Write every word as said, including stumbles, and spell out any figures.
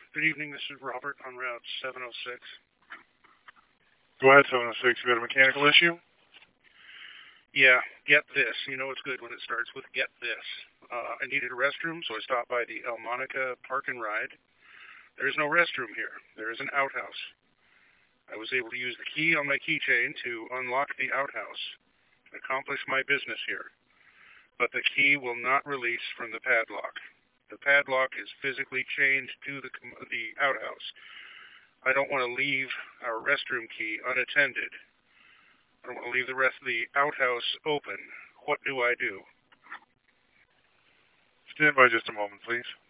Good evening, this is Robert on Route seven oh six. Go ahead, seven oh six. You got a mechanical issue? Yeah, get this. You know it's good when it starts with get this. Uh, I needed a restroom, so I stopped by the El Monica Park and Ride. There is no restroom here. There is an outhouse. I was able to use the key on my keychain to unlock the outhouse and accomplish my business here. But the key will not release from the padlock. The padlock is physically chained to the, the outhouse. I don't want to leave our restroom key unattended. I don't want to leave the rest of the outhouse open. What do I do? Stand by just a moment, please.